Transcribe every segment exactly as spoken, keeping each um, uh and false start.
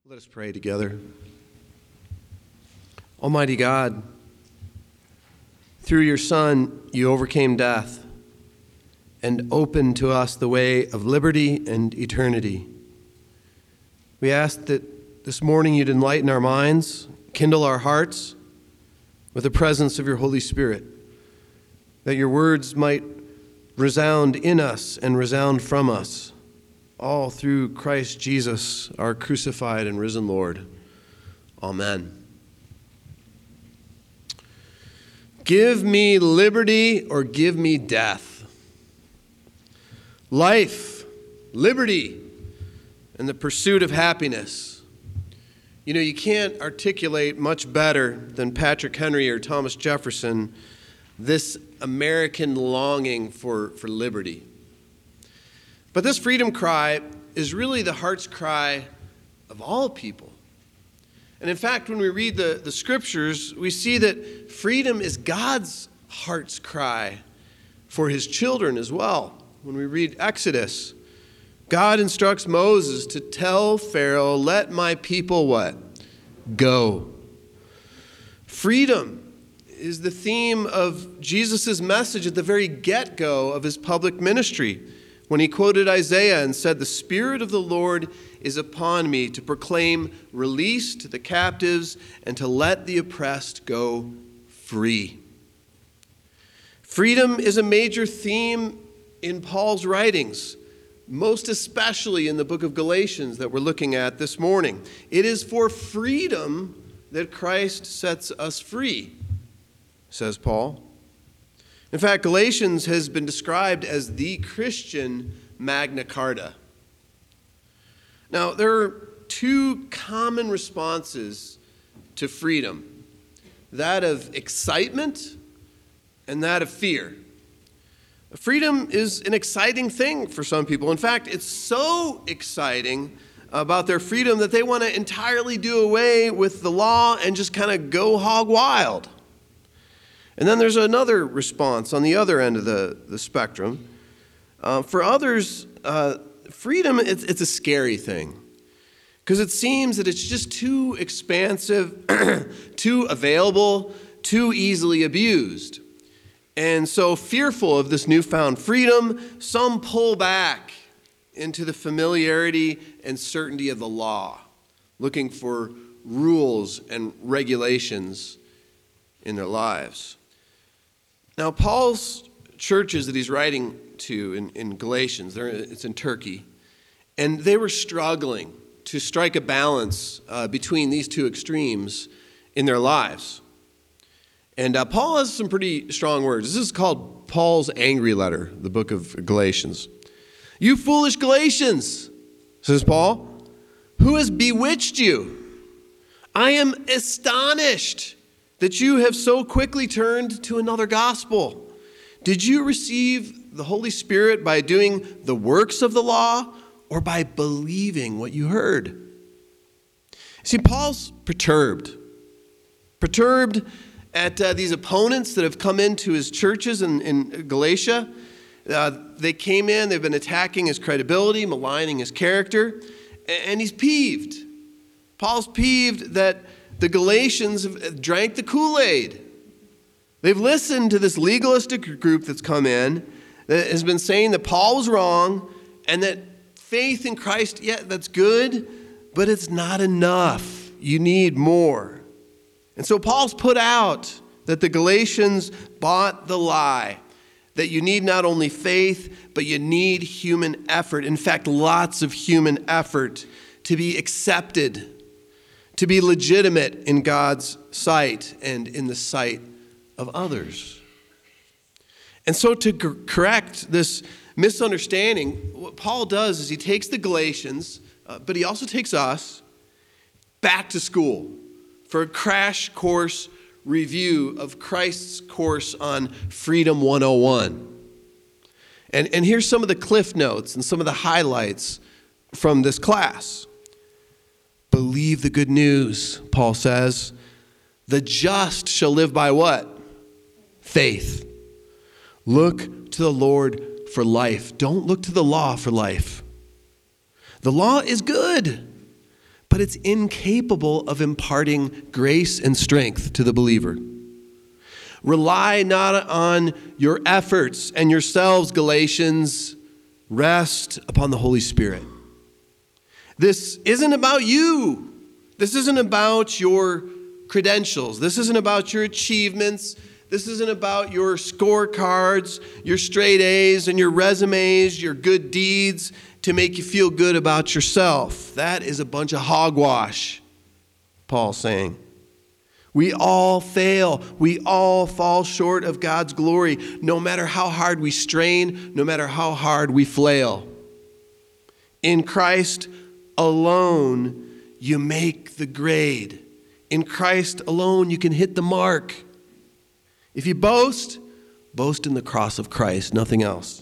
Let us pray together. Almighty God, through your Son, you overcame death and opened to us the way of liberty and eternity. We ask that this morning you'd enlighten our minds, kindle our hearts with the presence of your Holy Spirit, that your words might resound in us and resound from us, all through Christ Jesus, our crucified and risen Lord. Amen. Give me liberty or give me death. Life, liberty, and the pursuit of happiness. You know, you can't articulate much better than Patrick Henry or Thomas Jefferson this American longing for, for liberty. But this freedom cry is really the heart's cry of all people. And in fact, when we read the, the scriptures, we see that freedom is God's heart's cry for his children as well. When we read Exodus, God instructs Moses to tell Pharaoh, "Let my people" what? Go. Freedom is the theme of Jesus' message at the very get-go of his public ministry, when he quoted Isaiah and said, "The Spirit of the Lord is upon me to proclaim release to the captives and to let the oppressed go free." Freedom is a major theme in Paul's writings, most especially in the book of Galatians that we're looking at this morning. It is for freedom that Christ sets us free, says Paul. In fact, Galatians has been described as the Christian Magna Carta. Now, there are two common responses to freedom, that of excitement and that of fear. Freedom is an exciting thing for some people. In fact, it's so exciting about their freedom that they want to entirely do away with the law and just kind of go hog wild. And then there's another response on the other end of the, the spectrum. Uh, for others, uh, freedom, it's, it's a scary thing because it seems that it's just too expansive, too available, too easily abused. And so fearful of this newfound freedom, some pull back into the familiarity and certainty of the law, looking for rules and regulations in their lives. Now, Paul's churches that he's writing to in, in Galatians, it's in Turkey, and they were struggling to strike a balance uh, between these two extremes in their lives. And uh, Paul has some pretty strong words. This is called Paul's angry letter, the book of Galatians. "You foolish Galatians," says Paul, "who has bewitched you? I am astonished that you have so quickly turned to another gospel. Did you receive the Holy Spirit by doing the works of the law or by believing what you heard?" See, Paul's perturbed. Perturbed at uh, these opponents that have come into his churches in, in Galatia. Uh, they came in, they've been attacking his credibility, maligning his character, and he's peeved. Paul's peeved that the Galatians have drank the Kool-Aid. They've listened to this legalistic group that's come in that has been saying that Paul was wrong and that faith in Christ, yeah, that's good, but it's not enough. You need more. And so Paul's put out that the Galatians bought the lie, that you need not only faith, but you need human effort. In fact, lots of human effort to be accepted, to be legitimate in God's sight and in the sight of others. And so to c- correct this misunderstanding, what Paul does is he takes the Galatians, uh, but he also takes us back to school for a crash course review of Christ's course on Freedom one oh one. And, and here's some of the cliff notes and some of the highlights from this class. Believe the good news, Paul says. The just shall live by what? Faith. Look to the Lord for life. Don't look to the law for life. The law is good, but it's incapable of imparting grace and strength to the believer. Rely not on your efforts and yourselves, Galatians. Rest upon the Holy Spirit. This isn't about you. This isn't about your credentials. This isn't about your achievements. This isn't about your scorecards, your straight A's and your resumes, your good deeds to make you feel good about yourself. That is a bunch of hogwash, Paul's saying. We all fail. We all fall short of God's glory, no matter how hard we strain, no matter how hard we flail. In Christ alone, you make the grade. In Christ alone, you can hit the mark. If you boast, boast in the cross of Christ, nothing else.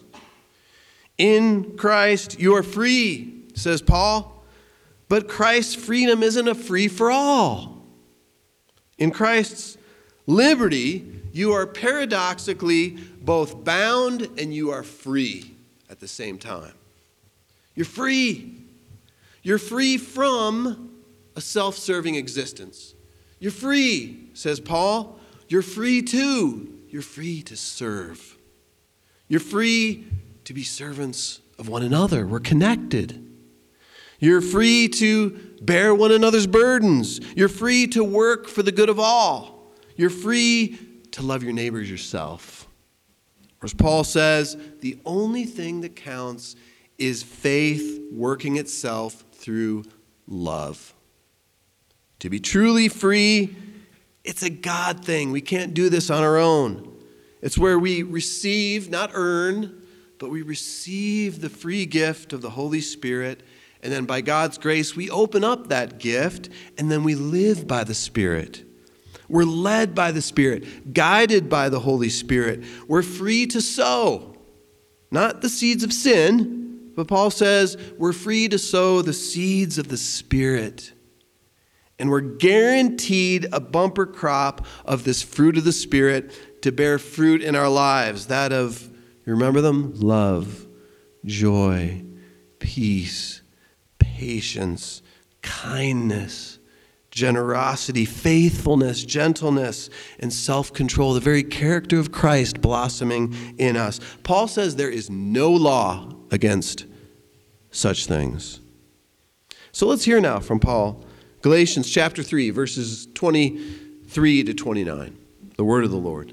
In Christ, you are free, says Paul, but Christ's freedom isn't a free for all. In Christ's liberty, you are paradoxically both bound and you are free at the same time. You're free. You're free from a self-serving existence. You're free, says Paul. You're free too. You're free to serve. You're free to be servants of one another. We're connected. You're free to bear one another's burdens. You're free to work for the good of all. You're free to love your neighbors yourself. Or as Paul says, the only thing that counts is faith working itself through love. To be truly free, it's a God thing. We can't do this on our own. It's where we receive, not earn, but we receive the free gift of the Holy Spirit. And then by God's grace, we open up that gift, and then we live by the Spirit. We're led by the Spirit, guided by the Holy Spirit. We're free to sow, not the seeds of sin, but Paul says we're free to sow the seeds of the Spirit. And we're guaranteed a bumper crop of this fruit of the Spirit to bear fruit in our lives. That of, you remember them? Love, joy, peace, patience, kindness, generosity, faithfulness, gentleness, and self-control. The very character of Christ blossoming in us. Paul says there is no law against such things. So let's hear now from Paul. Galatians chapter three, verses twenty-three to twenty-nine. The word of the Lord.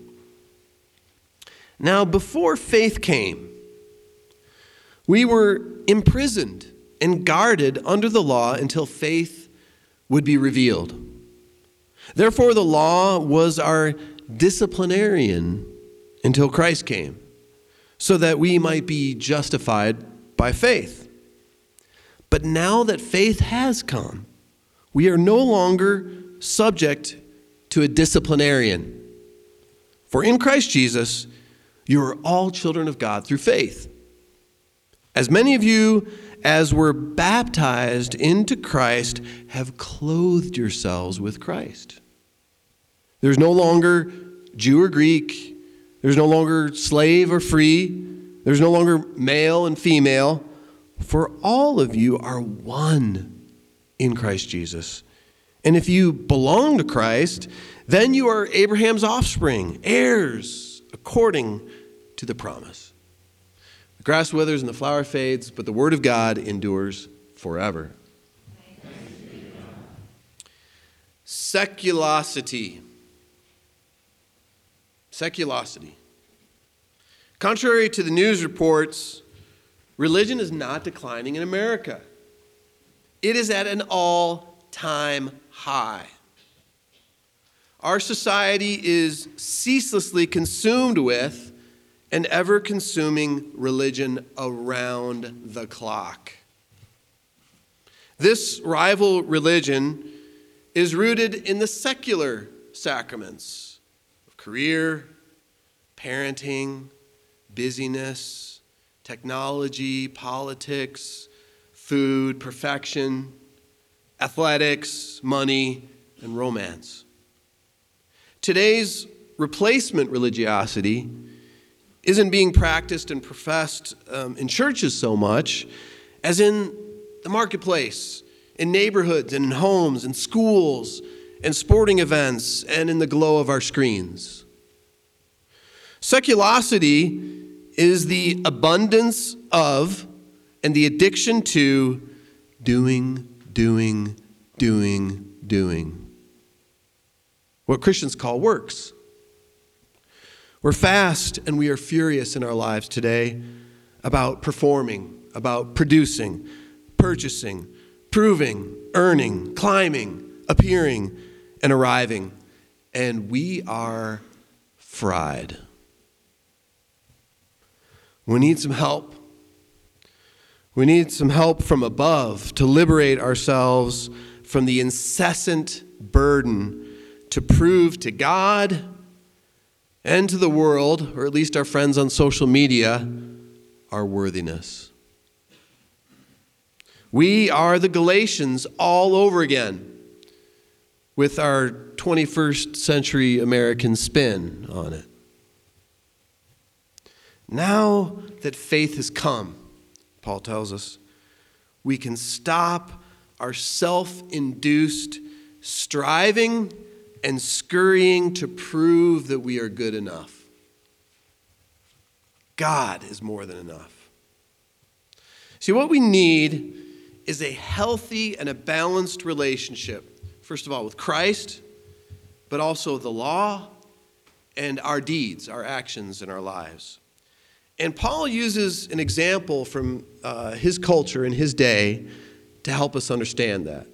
Now, before faith came, we were imprisoned and guarded under the law until faith would be revealed. Therefore, the law was our disciplinarian until Christ came, so that we might be justified by faith. But now that faith has come, we are no longer subject to a disciplinarian. For in Christ Jesus, you are all children of God through faith. As many of you as were baptized into Christ have clothed yourselves with Christ. There's no longer Jew or Greek. There's no longer slave or free. There's no longer male and female. For all of you are one in Christ Jesus. And if you belong to Christ, then you are Abraham's offspring, heirs according to the promise. The grass withers and the flower fades, but the word of God endures forever. Seculosity. Seculosity. Contrary to the news reports, religion is not declining in America. It is at an all-time high. Our society is ceaselessly consumed with an ever-consuming religion around the clock. This rival religion is rooted in the secular sacraments of career, parenting, busyness, technology, politics, food, perfection, athletics, money, and romance. Today's replacement religiosity isn't being practiced and professed um, in churches so much as in the marketplace, in neighborhoods and in homes and schools and sporting events and in the glow of our screens. Seculosity is the abundance of and the addiction to doing, doing, doing, doing. What Christians call works. We're fast and we are furious in our lives today about performing, about producing, purchasing, proving, earning, climbing, appearing, and arriving. And we are fried. We need some help. We need some help from above to liberate ourselves from the incessant burden to prove to God and to the world, or at least our friends on social media, our worthiness. We are the Galatians all over again with our twenty-first century American spin on it. Now that faith has come, Paul tells us, we can stop our self-induced striving and scurrying to prove that we are good enough. God is more than enough. See, what we need is a healthy and a balanced relationship, first of all, with Christ, but also the law and our deeds, our actions in our lives. And Paul uses an example from uh, his culture and his day to help us understand that.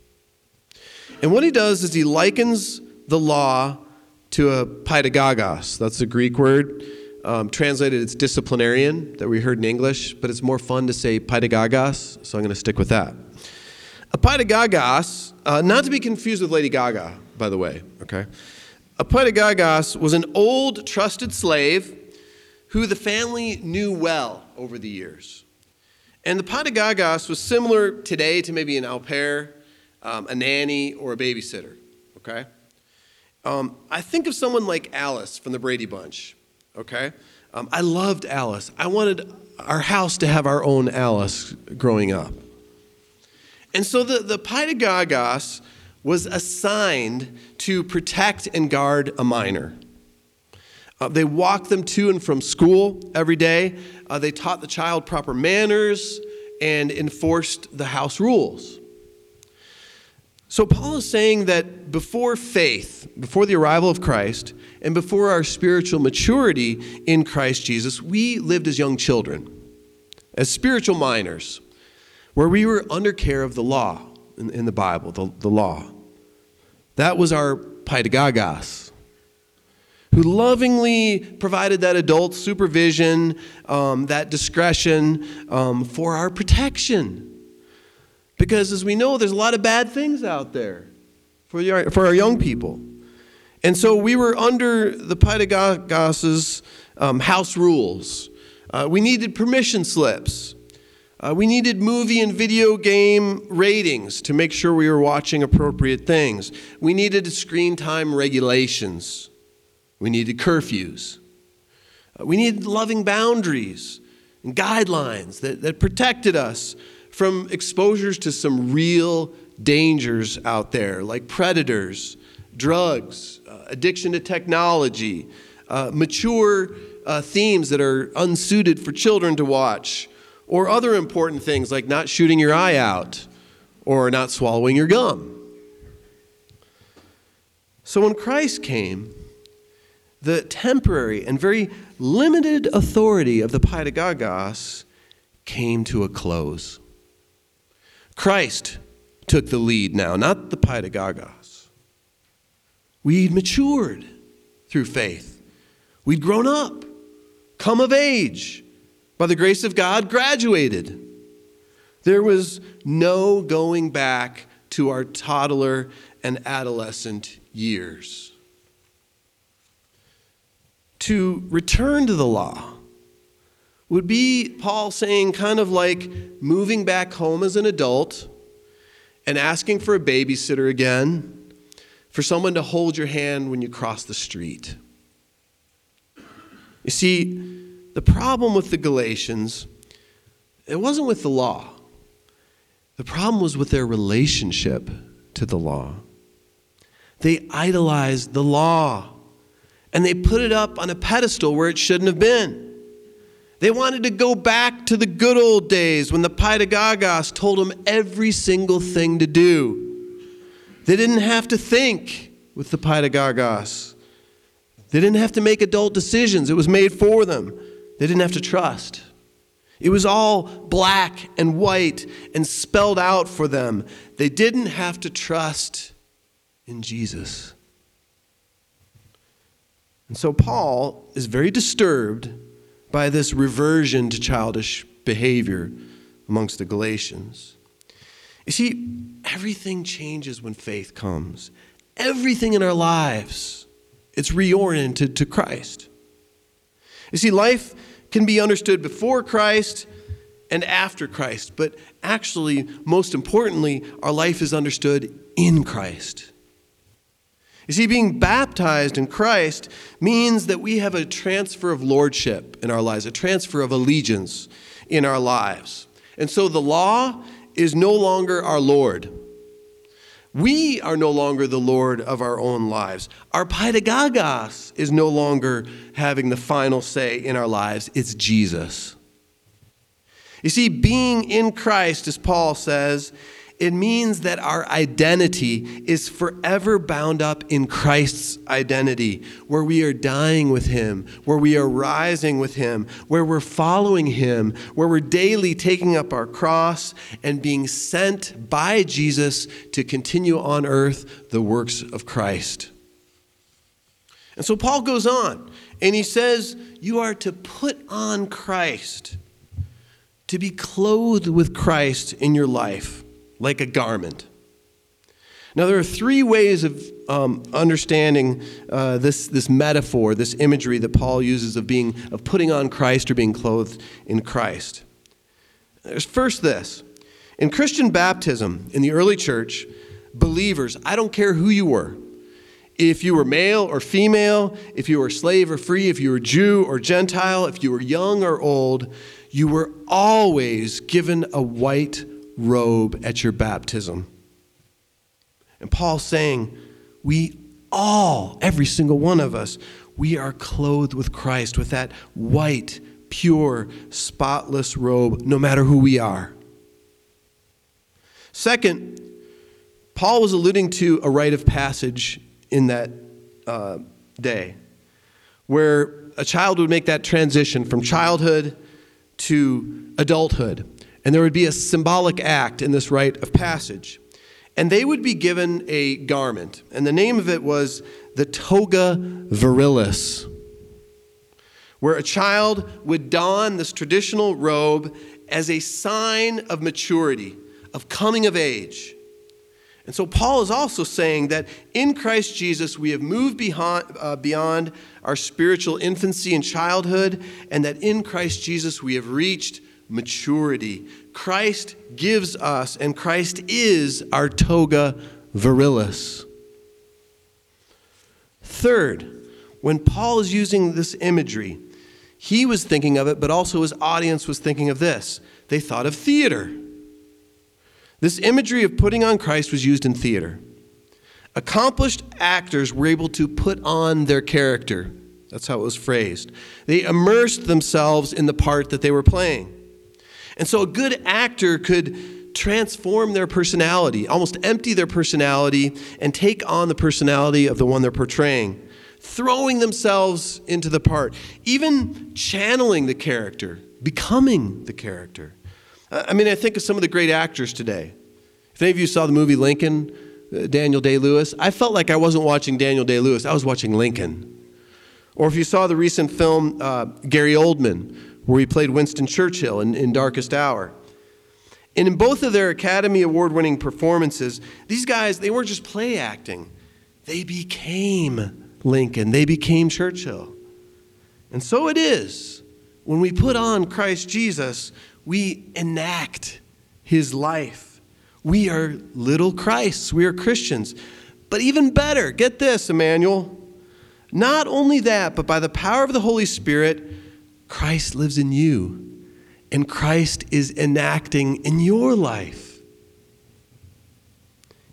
And what he does is he likens the law to a paidagogos. That's a Greek word. Um, translated, it's disciplinarian that we heard in English, but it's more fun to say paidagogos, so I'm going to stick with that. A paidagogos, uh, not to be confused with Lady Gaga, by the way, okay? A paidagogos was an old, trusted slave who the family knew well over the years. And the paidagogos was similar today to maybe an au pair, um, a nanny, or a babysitter, okay? Um, I think of someone like Alice from the Brady Bunch, okay? Um, I loved Alice. I wanted our house to have our own Alice growing up. And so the, the paidagogos was assigned to protect and guard a minor. Uh, they walked them to and from school every day. Uh, they taught the child proper manners and enforced the house rules. So Paul is saying that before faith, before the arrival of Christ, and before our spiritual maturity in Christ Jesus, we lived as young children, as spiritual minors, where we were under care of the law in, in the Bible, the, the law. That was our paidagogos, who lovingly provided that adult supervision, um, that discretion um, for our protection. Because as we know, there's a lot of bad things out there for, the, for our young people. And so we were under the paidagogos' um, house rules. Uh, we needed permission slips. Uh, we needed movie and video game ratings to make sure we were watching appropriate things. We needed screen time regulations. We needed curfews. Uh, we needed loving boundaries and guidelines that, that protected us from exposures to some real dangers out there, like predators, drugs, uh, addiction to technology, uh, mature uh, themes that are unsuited for children to watch, or other important things like not shooting your eye out or not swallowing your gum. So when Christ came, the temporary and very limited authority of the paidagogos came to a close. Christ took the lead now, not the paidagogos. We'd matured through faith. We'd grown up, come of age, by the grace of God, graduated. There was no going back to our toddler and adolescent years. To return to the law would be, Paul saying, kind of like moving back home as an adult and asking for a babysitter again, for someone to hold your hand when you cross the street. You see, the problem with the Galatians, it wasn't with the law. The problem was with their relationship to the law. They idolized the law, and they put it up on a pedestal where it shouldn't have been. They wanted to go back to the good old days when the Paidagogos told them every single thing to do. They didn't have to think with the Paidagogos. They didn't have to make adult decisions. It was made for them. They didn't have to trust. It was all black and white and spelled out for them. They didn't have to trust in Jesus. And so Paul is very disturbed by this reversion to childish behavior amongst the Galatians. You see, everything changes when faith comes. Everything in our lives, it's reoriented to Christ. You see, life can be understood before Christ and after Christ, but actually, most importantly, our life is understood in Christ. You see, being baptized in Christ means that we have a transfer of lordship in our lives, a transfer of allegiance in our lives. And so the law is no longer our Lord. We are no longer the Lord of our own lives. Our Paidagogos is no longer having the final say in our lives. It's Jesus. You see, being in Christ, as Paul says, it means that our identity is forever bound up in Christ's identity, where we are dying with him, where we are rising with him, where we're following him, where we're daily taking up our cross and being sent by Jesus to continue on earth the works of Christ. And so Paul goes on, and he says, you are to put on Christ, to be clothed with Christ in your life, like a garment. Now, there are three ways of um, understanding uh, this, this metaphor, this imagery that Paul uses of being of putting on Christ or being clothed in Christ. There's first this. In Christian baptism, in the early church, believers, I don't care who you were, if you were male or female, if you were slave or free, if you were Jew or Gentile, if you were young or old, you were always given a white robe at your baptism. And Paul's saying, we all, every single one of us, we are clothed with Christ, with that white, pure, spotless robe, no matter who we are. Second, Paul was alluding to a rite of passage in that uh, day, where a child would make that transition from childhood to adulthood. And there would be a symbolic act in this rite of passage. And they would be given a garment. And the name of it was the toga virilis, where a child would don this traditional robe as a sign of maturity, of coming of age. And so Paul is also saying that in Christ Jesus we have moved beyond, uh, beyond our spiritual infancy and childhood, and that in Christ Jesus we have reached maturity. Christ gives us, and Christ is our toga virilis. Third, when Paul is using this imagery, he was thinking of it, but also his audience was thinking of this. They thought of theater. This imagery of putting on Christ was used in theater. Accomplished actors were able to put on their character. That's how it was phrased. They immersed themselves in the part that they were playing. And so a good actor could transform their personality, almost empty their personality, and take on the personality of the one they're portraying, throwing themselves into the part, even channeling the character, becoming the character. I mean, I think of some of the great actors today. If any of you saw the movie Lincoln, uh, Daniel Day-Lewis, I felt like I wasn't watching Daniel Day-Lewis, I was watching Lincoln. Or if you saw the recent film, uh, Gary Oldman, where he played Winston Churchill in, in Darkest Hour. And in both of their Academy Award-winning performances, these guys, they weren't just play acting. They became Lincoln. They became Churchill. And so it is. When we put on Christ Jesus, we enact his life. We are little Christs. We are Christians. But even better, get this, Emmanuel. Not only that, but by the power of the Holy Spirit, Christ lives in you. And Christ is enacting in your life.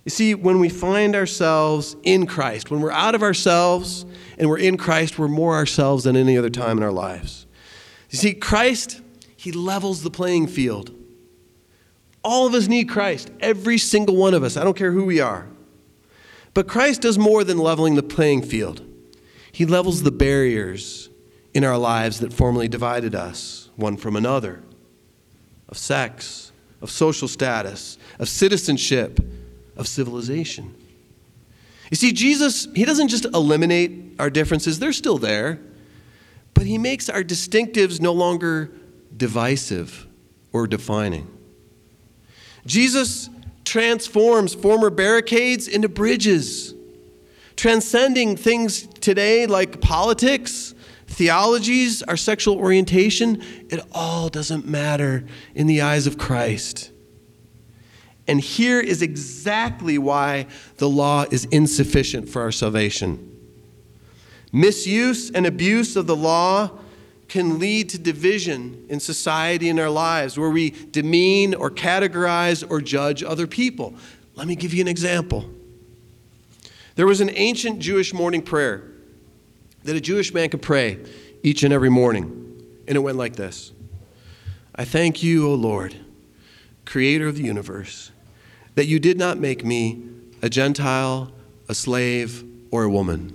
You see, when we find ourselves in Christ, when we're out of ourselves and we're in Christ, we're more ourselves than any other time in our lives. You see, Christ, he levels the playing field. All of us need Christ, every single one of us. I don't care who we are. But Christ does more than leveling the playing field. He levels the barriers in our lives that formerly divided us, one from another, of sex, of social status, of citizenship, of civilization. You see, Jesus, he doesn't just eliminate our differences. They're still there. But he makes our distinctives no longer divisive or defining. Jesus transforms former barricades into bridges, transcending things today like politics, theologies, our sexual orientation. It all doesn't matter in the eyes of Christ. And here is exactly why the law is insufficient for our salvation. Misuse and abuse of the law can lead to division in society and our lives, where we demean or categorize or judge other people. Let me give you an example. There was an ancient Jewish morning prayer that a Jewish man could pray each and every morning, and it went like this: I thank you, O Lord, creator of the universe, that you did not make me a Gentile, a slave, or a woman.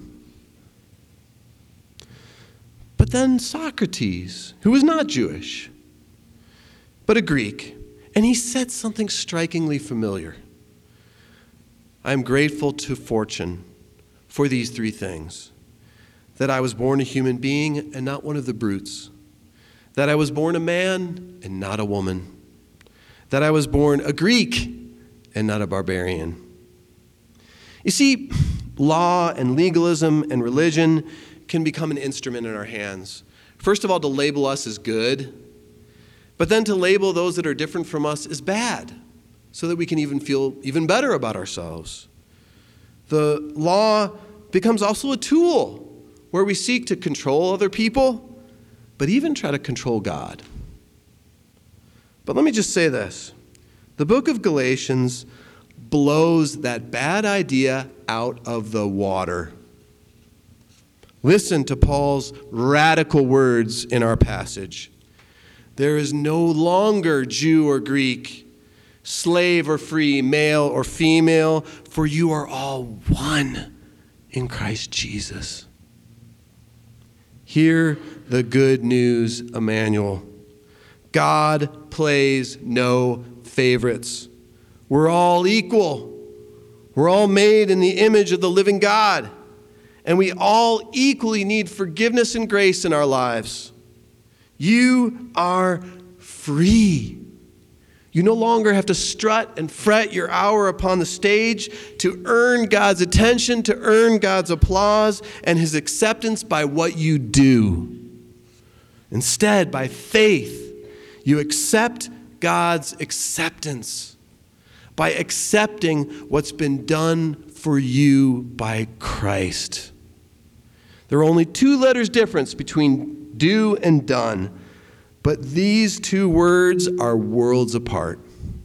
But then Socrates, who was not Jewish, but a Greek, and he said something strikingly familiar. I am grateful to fortune for these three things: that I was born a human being and not one of the brutes, that I was born a man and not a woman, that I was born a Greek and not a barbarian. You see, law and legalism and religion can become an instrument in our hands. First of all, to label us as good, but then to label those that are different from us as bad, so that we can even feel even better about ourselves. The law becomes also a tool where we seek to control other people, but even try to control God. But let me just say this. The book of Galatians blows that bad idea out of the water. Listen to Paul's radical words in our passage. There is no longer Jew or Greek, slave or free, male or female, for you are all one in Christ Jesus. Hear the good news, Emmanuel. God plays no favorites. We're all equal. We're all made in the image of the living God. And we all equally need forgiveness and grace in our lives. You are free. You no longer have to strut and fret your hour upon the stage to earn God's attention, to earn God's applause and his acceptance by what you do. Instead, by faith, you accept God's acceptance by accepting what's been done for you by Christ. There are only two letters difference between do and done, but these two words are worlds apart.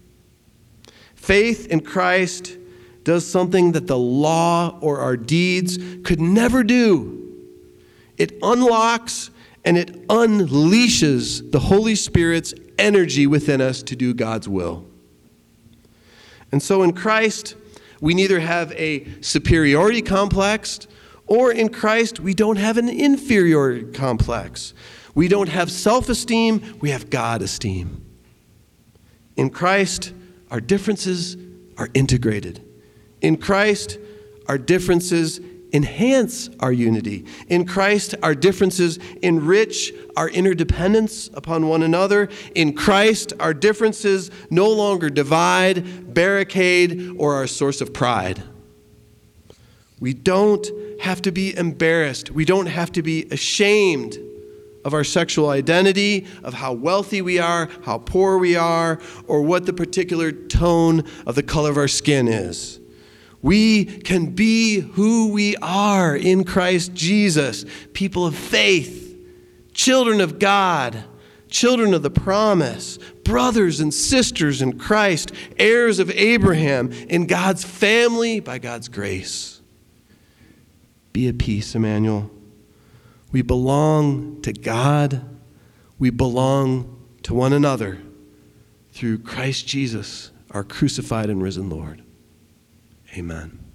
Faith in Christ does something that the law or our deeds could never do. It unlocks and it unleashes the Holy Spirit's energy within us to do God's will. And so in Christ, we neither have a superiority complex, or in Christ, we don't have an inferiority complex. We don't have self-esteem, we have God-esteem. In Christ, our differences are integrated. In Christ, our differences enhance our unity. In Christ, our differences enrich our interdependence upon one another. In Christ, our differences no longer divide, barricade, or are a source of pride. We don't have to be embarrassed. We don't have to be ashamed of our sexual identity, of how wealthy we are, how poor we are, or what the particular tone of the color of our skin is. We can be who we are in Christ Jesus, people of faith, children of God, children of the promise, brothers and sisters in Christ, heirs of Abraham, in God's family by God's grace. Be at peace, Emmanuel. We belong to God. We belong to one another through Christ Jesus, our crucified and risen Lord. Amen.